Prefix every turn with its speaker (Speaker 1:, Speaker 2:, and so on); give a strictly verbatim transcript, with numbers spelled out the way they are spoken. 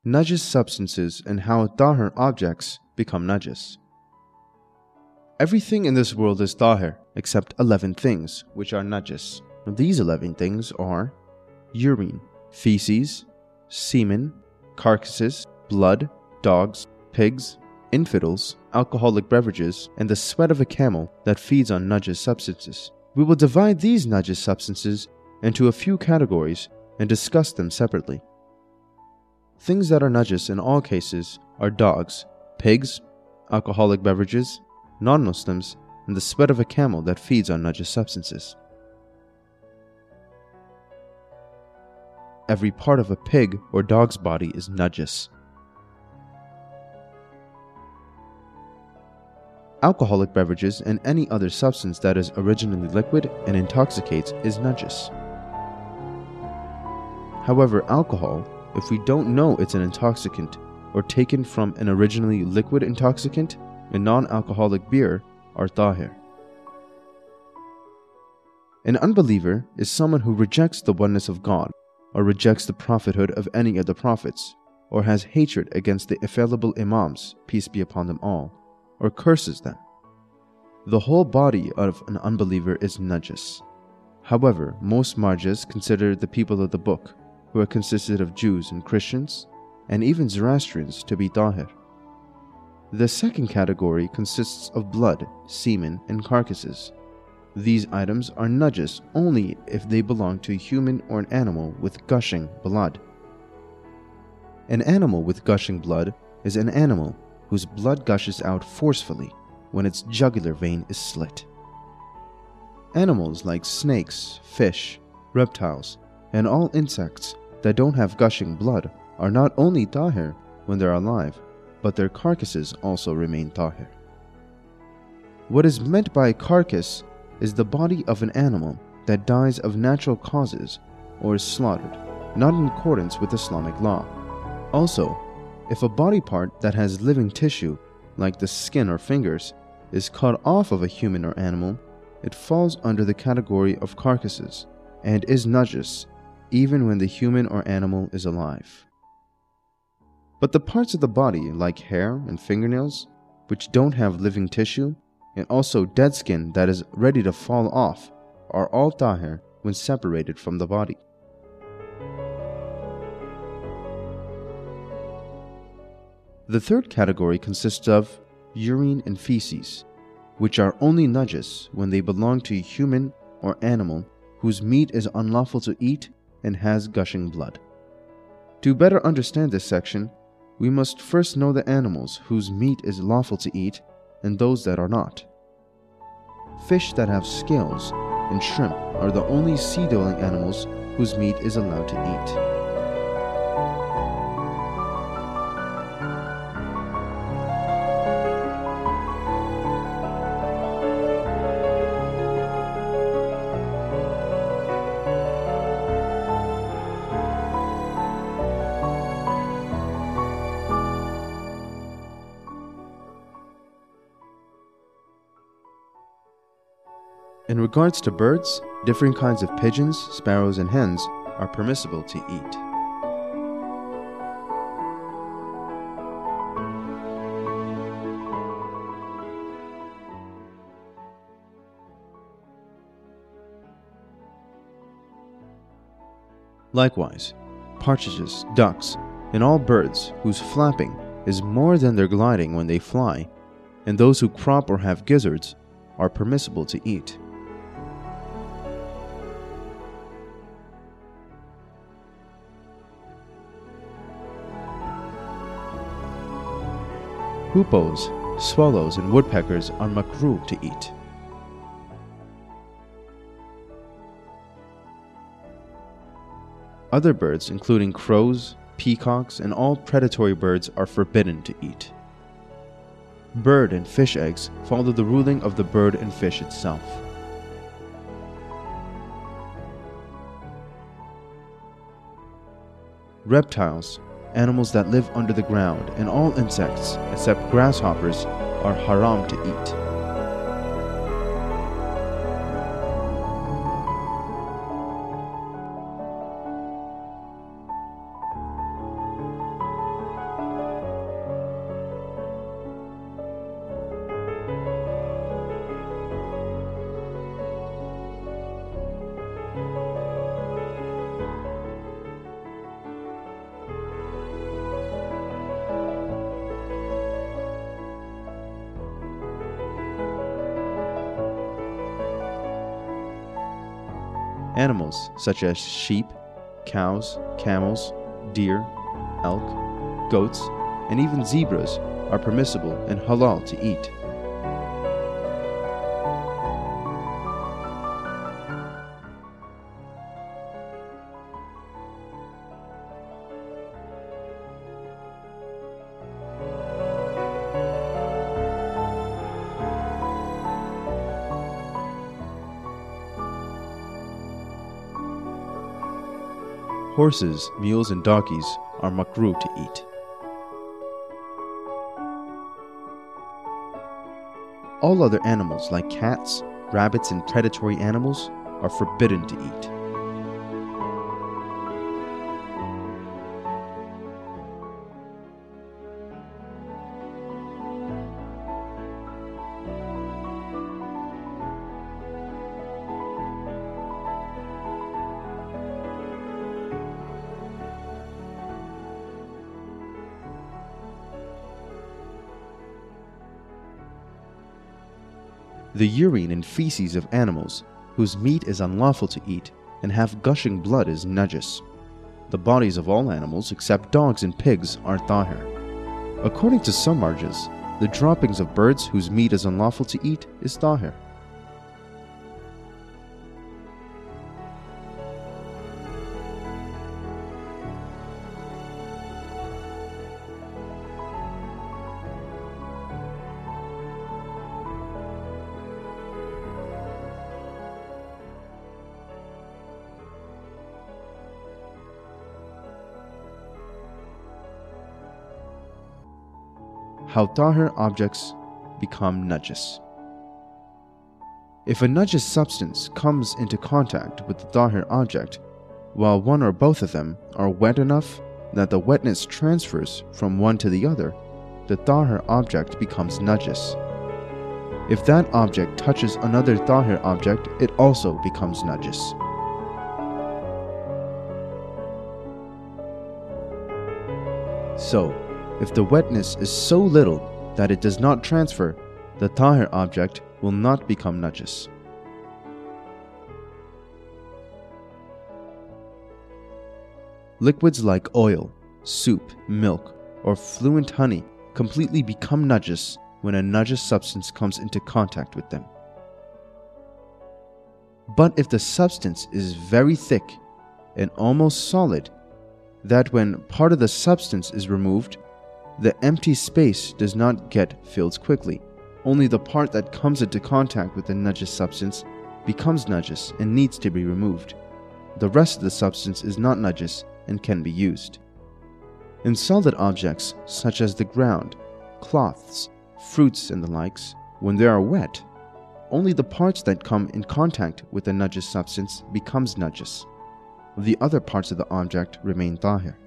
Speaker 1: Najis substances and how tahir objects become najis. Everything in this world is tahir except eleven things which are najis. These eleven things are urine, feces, semen, carcasses, blood, dogs, pigs, infidels, alcoholic beverages, and the sweat of a camel that feeds on najis substances. We will divide these najis substances into a few categories and discuss them separately. Things that are najis in all cases are dogs, pigs, alcoholic beverages, non-Muslims, and the sweat of a camel that feeds on najis substances. Every part of a pig or dog's body is najis. Alcoholic beverages and any other substance that is originally liquid and intoxicates is najis. However, alcohol, if we don't know it's an intoxicant or taken from an originally liquid intoxicant, and non-alcoholic beer are tahir. An unbeliever is someone who rejects the oneness of God, or rejects the prophethood of any of the prophets, or has hatred against the infallible imams, peace be upon them all, or curses them. The whole body of an unbeliever is najis. However, most marjas consider the people of the book, who are consisted of Jews and Christians, and even Zoroastrians, to be tahir. The second category consists of blood, semen, and carcasses. These items are najis only if they belong to a human or an animal with gushing blood. An animal with gushing blood is an animal whose blood gushes out forcefully when its jugular vein is slit. Animals like snakes, fish, reptiles, and all insects that don't have gushing blood are not only tahir when they're alive, but their carcasses also remain tahir. What is meant by carcass is the body of an animal that dies of natural causes or is slaughtered, not in accordance with Islamic law. Also, if a body part that has living tissue, like the skin or fingers, is cut off of a human or animal, it falls under the category of carcasses and is najis even when the human or animal is alive. But the parts of the body, like hair and fingernails, which don't have living tissue, and also dead skin that is ready to fall off, are all tahir when separated from the body. The third category consists of urine and feces, which are only najis when they belong to a human or animal whose meat is unlawful to eat and has gushing blood. To better understand this section, we must first know the animals whose meat is lawful to eat and those that are not. Fish that have scales and shrimp are the only sea-dwelling animals whose meat is allowed to eat. In regards to birds, different kinds of pigeons, sparrows, and hens are permissible to eat. Likewise, partridges, ducks, and all birds whose flapping is more than their gliding when they fly, and those who crop or have gizzards, are permissible to eat. Hoopoes, swallows, and woodpeckers are makruh to eat. Other birds, including crows, peacocks, and all predatory birds, are forbidden to eat. Bird and fish eggs follow the ruling of the bird and fish itself. Reptiles, animals that live under the ground, and all insects, except grasshoppers, are haram to eat. Animals such as sheep, cows, camels, deer, elk, goats, and even zebras are permissible and halal to eat. Horses, mules, and donkeys are makruh to eat. All other animals like cats, rabbits, and predatory animals are forbidden to eat. The urine and feces of animals whose meat is unlawful to eat and have gushing blood is najis. The bodies of all animals except dogs and pigs are tahir. According to some marjas, the droppings of birds whose meat is unlawful to eat is tahir. How tahir objects become najis. If a najis substance comes into contact with the tahir object, while one or both of them are wet enough that the wetness transfers from one to the other, the tahir object becomes najis. If that object touches another tahir object, it also becomes najis. So, if the wetness is so little that it does not transfer, the tahir object will not become najis. Liquids like oil, soup, milk, or fluent honey completely become najis when a najis substance comes into contact with them. But if the substance is very thick and almost solid, that when part of the substance is removed, the empty space does not get filled quickly. Only the part that comes into contact with the najis substance becomes najis and needs to be removed. The rest of the substance is not najis and can be used. In solid objects such as the ground, cloths, fruits, and the likes, when they are wet, only the parts that come in contact with the najis substance becomes najis. The other parts of the object remain tahir.